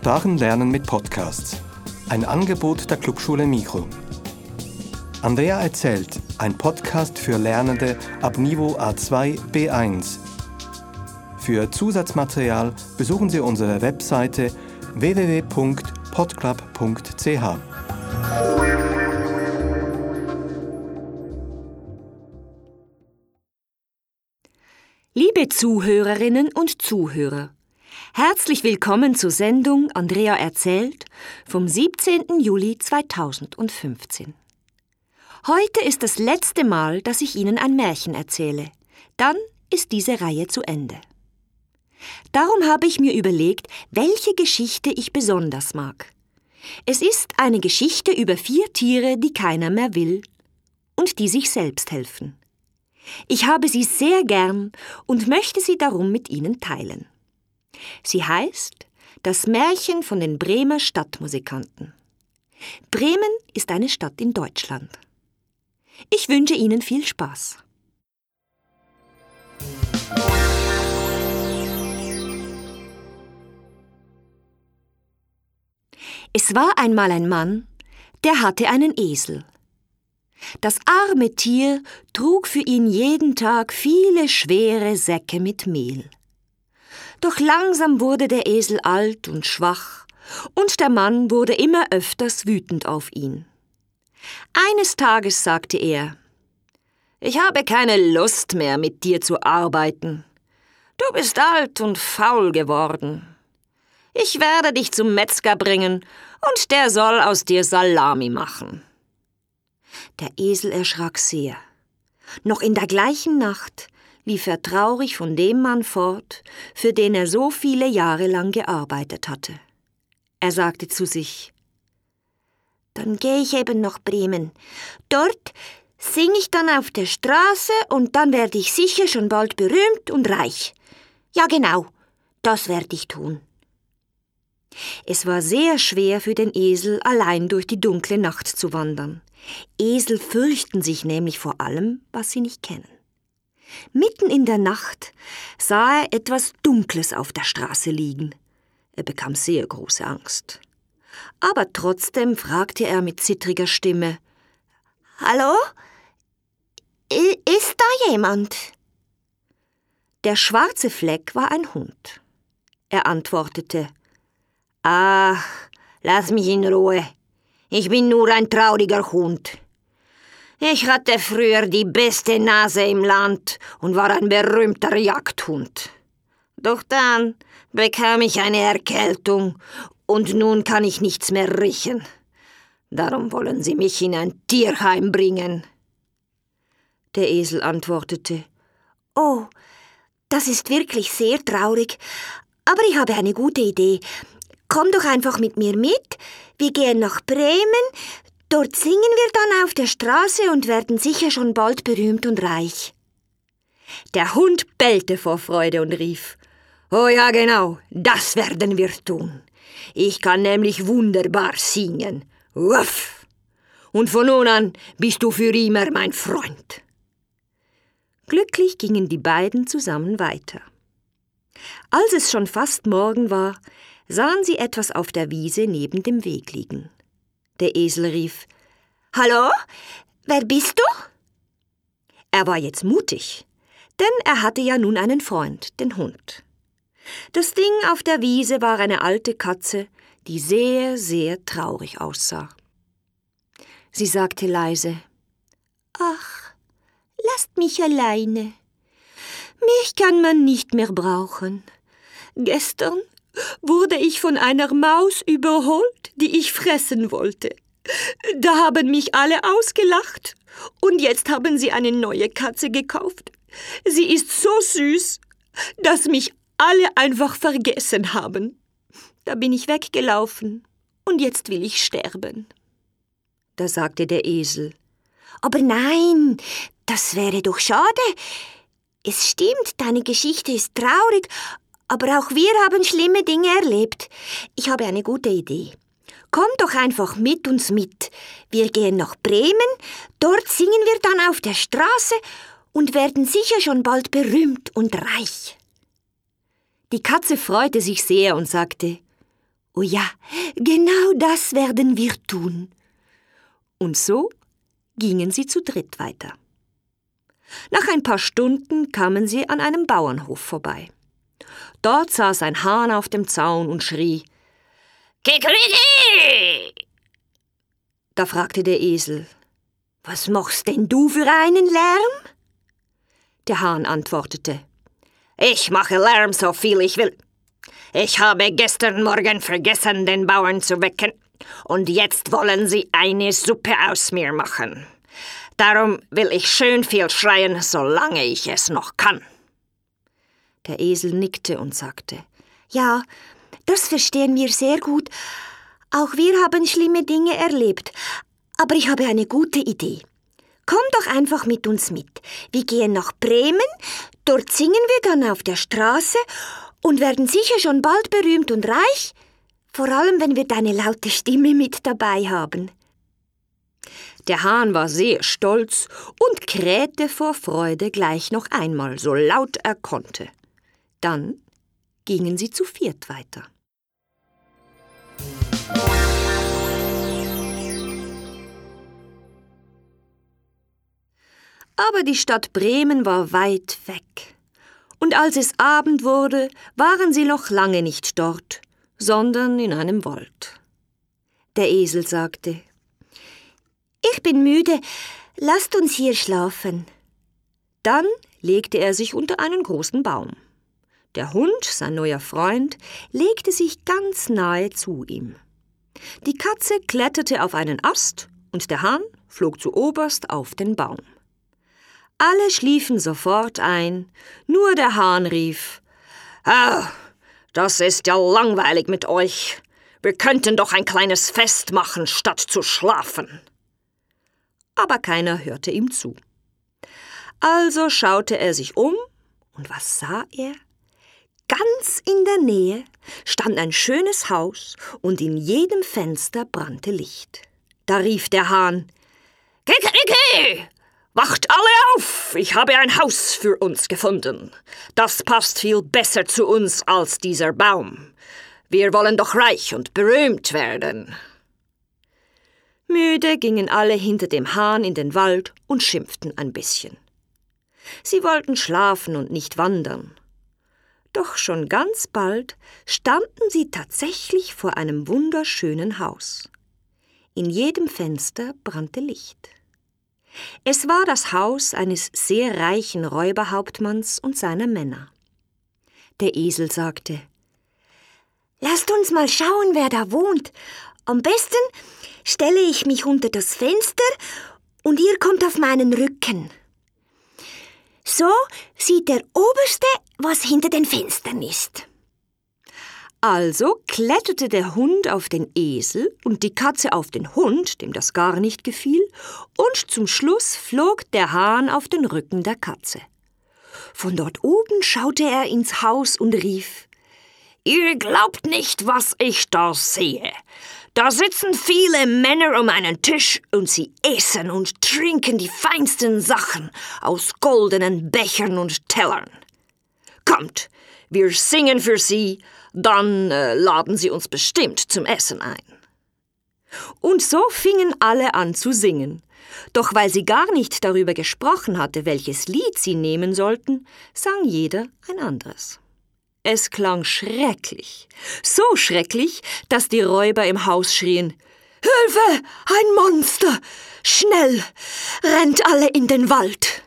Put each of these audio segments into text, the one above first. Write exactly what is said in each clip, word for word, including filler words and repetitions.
Sprachenlernen mit Podcasts. Ein Angebot der Clubschule Mikro. Andrea erzählt, ein Podcast für Lernende ab Niveau A zwei B eins. Für Zusatzmaterial besuchen Sie unsere Webseite w w w punkt podclub punkt c h. Liebe Zuhörerinnen und Zuhörer, herzlich willkommen zur Sendung Andrea erzählt vom siebzehnten Juli zweitausendfünfzehn. Heute ist das letzte Mal, dass ich Ihnen ein Märchen erzähle. Dann ist diese Reihe zu Ende. Darum habe ich mir überlegt, welche Geschichte ich besonders mag. Es ist eine Geschichte über vier Tiere, die keiner mehr will und die sich selbst helfen. Ich habe sie sehr gern und möchte sie darum mit Ihnen teilen. Sie heißt Das Märchen von den Bremer Stadtmusikanten. Bremen ist eine Stadt in Deutschland. Ich wünsche Ihnen viel Spaß. Es war einmal ein Mann, der hatte einen Esel. Das arme Tier trug für ihn jeden Tag viele schwere Säcke mit Mehl. Doch langsam wurde der Esel alt und schwach, und der Mann wurde immer öfters wütend auf ihn. Eines Tages sagte er: »Ich habe keine Lust mehr, mit dir zu arbeiten. Du bist alt und faul geworden. Ich werde dich zum Metzger bringen, und der soll aus dir Salami machen.« Der Esel erschrak sehr. Noch in der gleichen Nacht lief er traurig von dem Mann fort, für den er so viele Jahre lang gearbeitet hatte. Er sagte zu sich: »Dann gehe ich eben nach Bremen. Dort singe ich dann auf der Straße und dann werde ich sicher schon bald berühmt und reich. Ja genau, das werde ich tun.« Es war sehr schwer für den Esel, allein durch die dunkle Nacht zu wandern. Esel fürchten sich nämlich vor allem, was sie nicht kennen. Mitten in der Nacht sah er etwas Dunkles auf der Straße liegen. Er bekam sehr große Angst. Aber trotzdem fragte er mit zittriger Stimme: »Hallo? I- ist da jemand?« Der schwarze Fleck war ein Hund. Er antwortete: »Ach, lass mich in Ruhe. Ich bin nur ein trauriger Hund. Ich hatte früher die beste Nase im Land und war ein berühmter Jagdhund. Doch dann bekam ich eine Erkältung und nun kann ich nichts mehr riechen. Darum wollen sie mich in ein Tierheim bringen.« Der Esel antwortete: »Oh, das ist wirklich sehr traurig, aber ich habe eine gute Idee. Komm doch einfach mit mir mit, wir gehen nach Bremen, dort singen wir dann auf der Straße und werden sicher schon bald berühmt und reich.« Der Hund bellte vor Freude und rief: »Oh ja, genau, das werden wir tun. Ich kann nämlich wunderbar singen. Wuff! Und von nun an bist du für immer mein Freund.« Glücklich gingen die beiden zusammen weiter. Als es schon fast Morgen war, sahen sie etwas auf der Wiese neben dem Weg liegen. Der Esel rief: »Hallo, wer bist du?« Er war jetzt mutig, denn er hatte ja nun einen Freund, den Hund. Das Ding auf der Wiese war eine alte Katze, die sehr, sehr traurig aussah. Sie sagte leise: »Ach, lasst mich alleine. Mich kann man nicht mehr brauchen. Gestern wurde ich von einer Maus überholt, die ich fressen wollte. Da haben mich alle ausgelacht und jetzt haben sie eine neue Katze gekauft. Sie ist so süß, dass mich alle einfach vergessen haben. Da bin ich weggelaufen und jetzt will ich sterben.« Da sagte der Esel: »Aber nein, das wäre doch schade. Es stimmt, deine Geschichte ist traurig, aber auch wir haben schlimme Dinge erlebt. Ich habe eine gute Idee. Komm doch einfach mit uns mit. Wir gehen nach Bremen, dort singen wir dann auf der Straße und werden sicher schon bald berühmt und reich.« Die Katze freute sich sehr und sagte: »Oh ja, genau das werden wir tun.« Und so gingen sie zu dritt weiter. Nach ein paar Stunden kamen sie an einem Bauernhof vorbei. Dort saß ein Hahn auf dem Zaun und schrie: »Kikeriki!« Da fragte der Esel: »Was machst denn du für einen Lärm?« Der Hahn antwortete: »Ich mache Lärm, so viel ich will. Ich habe gestern Morgen vergessen, den Bauern zu wecken, und jetzt wollen sie eine Suppe aus mir machen. Darum will ich schön viel schreien, solange ich es noch kann.« Der Esel nickte und sagte: »Ja, das verstehen wir sehr gut. Auch wir haben schlimme Dinge erlebt. Aber ich habe eine gute Idee. Komm doch einfach mit uns mit. Wir gehen nach Bremen, dort singen wir dann auf der Straße und werden sicher schon bald berühmt und reich, vor allem wenn wir deine laute Stimme mit dabei haben.« Der Hahn war sehr stolz und krähte vor Freude gleich noch einmal, so laut er konnte. Dann gingen sie zu viert weiter. Aber die Stadt Bremen war weit weg. Und als es Abend wurde, waren sie noch lange nicht dort, sondern in einem Wald. Der Esel sagte: »Ich bin müde, lasst uns hier schlafen.« Dann legte er sich unter einen großen Baum. Der Hund, sein neuer Freund, legte sich ganz nahe zu ihm. Die Katze kletterte auf einen Ast und der Hahn flog zuoberst auf den Baum. Alle schliefen sofort ein, nur der Hahn rief: »Ah, das ist ja langweilig mit euch. Wir könnten doch ein kleines Fest machen, statt zu schlafen.« Aber keiner hörte ihm zu. Also schaute er sich um, und was sah er? Ganz in der Nähe stand ein schönes Haus, und in jedem Fenster brannte Licht. Da rief der Hahn: »Kikeriki! Wacht alle auf! Ich habe ein Haus für uns gefunden. Das passt viel besser zu uns als dieser Baum. Wir wollen doch reich und berühmt werden.« Müde gingen alle hinter dem Hahn in den Wald und schimpften ein bisschen. Sie wollten schlafen und nicht wandern. Doch schon ganz bald standen sie tatsächlich vor einem wunderschönen Haus. In jedem Fenster brannte Licht. Es war das Haus eines sehr reichen Räuberhauptmanns und seiner Männer. Der Esel sagte: »Lasst uns mal schauen, wer da wohnt. Am besten stelle ich mich unter das Fenster und ihr kommt auf meinen Rücken. So sieht der Oberste, was hinter den Fenstern ist.« Also kletterte der Hund auf den Esel und die Katze auf den Hund, dem das gar nicht gefiel, und zum Schluss flog der Hahn auf den Rücken der Katze. Von dort oben schaute er ins Haus und rief: »Ihr glaubt nicht, was ich da sehe. Da sitzen viele Männer um einen Tisch und sie essen und trinken die feinsten Sachen aus goldenen Bechern und Tellern. Kommt, wir singen für sie, dann äh, laden sie uns bestimmt zum Essen ein.« Und so fingen alle an zu singen. Doch weil sie gar nicht darüber gesprochen hatte, welches Lied sie nehmen sollten, sang jeder ein anderes. Es klang schrecklich, so schrecklich, dass die Räuber im Haus schrien: »Hilfe, ein Monster! Schnell, rennt alle in den Wald!«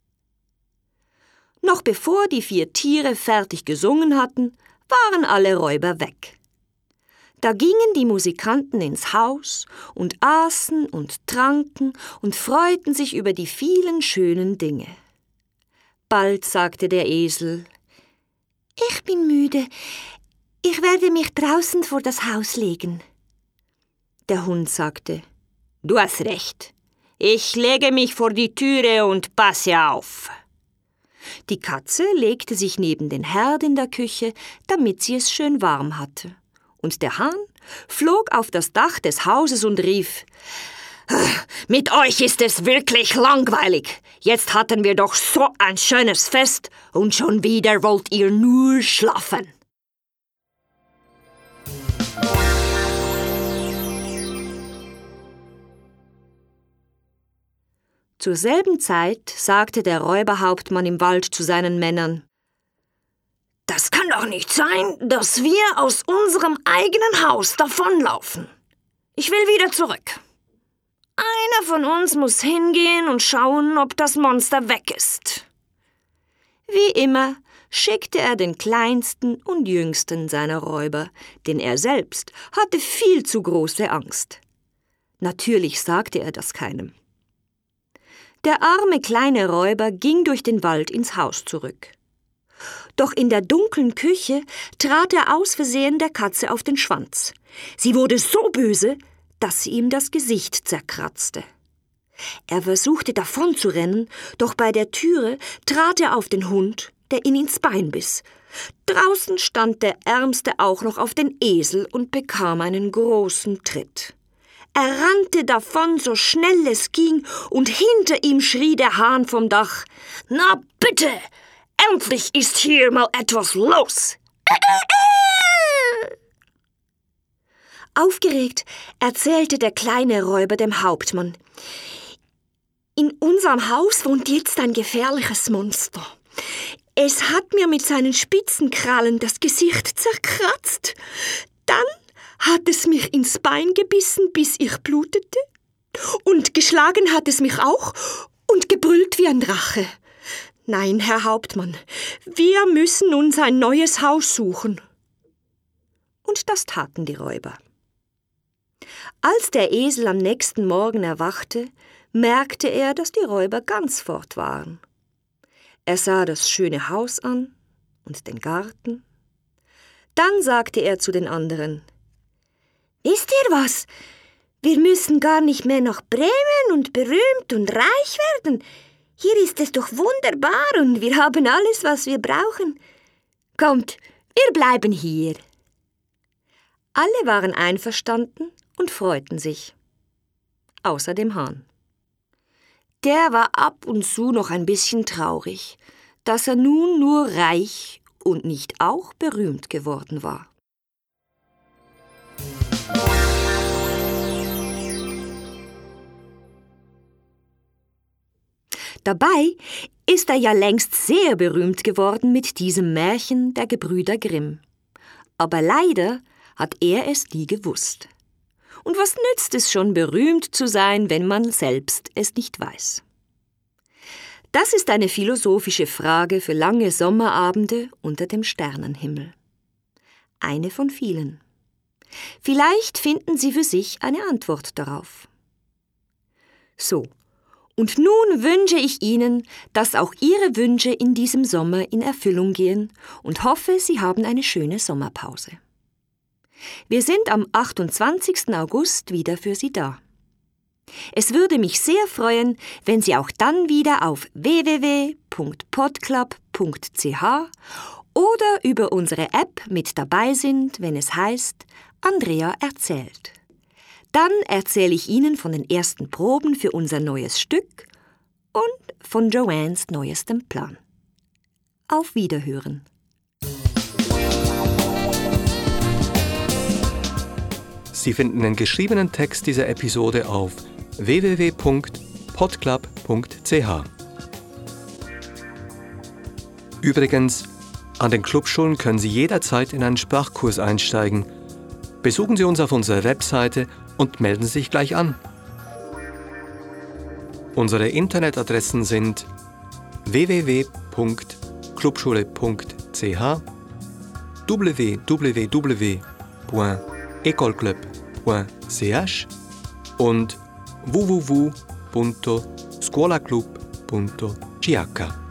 Noch bevor die vier Tiere fertig gesungen hatten, waren alle Räuber weg. Da gingen die Musikanten ins Haus und aßen und tranken und freuten sich über die vielen schönen Dinge. Bald sagte der Esel: »Ich bin müde. Ich werde mich draußen vor das Haus legen.« Der Hund sagte: »Du hast recht. Ich lege mich vor die Türe und passe auf.« Die Katze legte sich neben den Herd in der Küche, damit sie es schön warm hatte. Und der Hahn flog auf das Dach des Hauses und rief: »Mit euch ist es wirklich langweilig. Jetzt hatten wir doch so ein schönes Fest und schon wieder wollt ihr nur schlafen.« Zur selben Zeit sagte der Räuberhauptmann im Wald zu seinen Männern: »Das kann doch nicht sein, dass wir aus unserem eigenen Haus davonlaufen. Ich will wieder zurück. Einer von uns muss hingehen und schauen, ob das Monster weg ist.« Wie immer schickte er den kleinsten und jüngsten seiner Räuber, denn er selbst hatte viel zu große Angst. Natürlich sagte er das keinem. Der arme kleine Räuber ging durch den Wald ins Haus zurück. Doch in der dunklen Küche trat er aus Versehen der Katze auf den Schwanz. Sie wurde so böse, dass sie ihm das Gesicht zerkratzte. Er versuchte davonzurennen, doch bei der Türe trat er auf den Hund, der ihn ins Bein biss. Draußen stand der Ärmste auch noch auf den Esel und bekam einen großen Tritt. Er rannte davon, so schnell es ging, und hinter ihm schrie der Hahn vom Dach: »Na bitte, endlich ist hier mal etwas los!« Aufgeregt erzählte der kleine Räuber dem Hauptmann: »In unserem Haus wohnt jetzt ein gefährliches Monster. Es hat mir mit seinen spitzen Krallen das Gesicht zerkratzt. Dann hat es mich ins Bein gebissen, bis ich blutete. Und geschlagen hat es mich auch und gebrüllt wie ein Drache. Nein, Herr Hauptmann, wir müssen uns ein neues Haus suchen.« Und das taten die Räuber. Als der Esel am nächsten Morgen erwachte, merkte er, dass die Räuber ganz fort waren. Er sah das schöne Haus an und den Garten. Dann sagte er zu den anderen: »Wisst ihr was? Wir müssen gar nicht mehr nach Bremen und berühmt und reich werden. Hier ist es doch wunderbar und wir haben alles, was wir brauchen. Kommt, wir bleiben hier.« Alle waren einverstanden und freuten sich. Außer dem Hahn. Der war ab und zu noch ein bisschen traurig, dass er nun nur reich und nicht auch berühmt geworden war. Dabei ist er ja längst sehr berühmt geworden mit diesem Märchen der Gebrüder Grimm. Aber leider hat er es nie gewusst. Und was nützt es schon, berühmt zu sein, wenn man selbst es nicht weiß? Das ist eine philosophische Frage für lange Sommerabende unter dem Sternenhimmel. Eine von vielen. Vielleicht finden Sie für sich eine Antwort darauf. So, und nun wünsche ich Ihnen, dass auch Ihre Wünsche in diesem Sommer in Erfüllung gehen und hoffe, Sie haben eine schöne Sommerpause. Wir sind am achtundzwanzigsten August wieder für Sie da. Es würde mich sehr freuen, wenn Sie auch dann wieder auf w w w punkt podclub punkt c h oder über unsere App mit dabei sind, wenn es heißt Andrea erzählt. Dann erzähle ich Ihnen von den ersten Proben für unser neues Stück und von Joannes neuestem Plan. Auf Wiederhören. Sie finden den geschriebenen Text dieser Episode auf w w w punkt podclub punkt c h. Übrigens, an den Clubschulen können Sie jederzeit in einen Sprachkurs einsteigen. Besuchen Sie uns auf unserer Webseite und melden Sie sich gleich an. Unsere Internetadressen sind w w w punkt clubschule punkt c h, w w w punkt ecolclub punkt c h und w w w punto scuolaclub punto c h.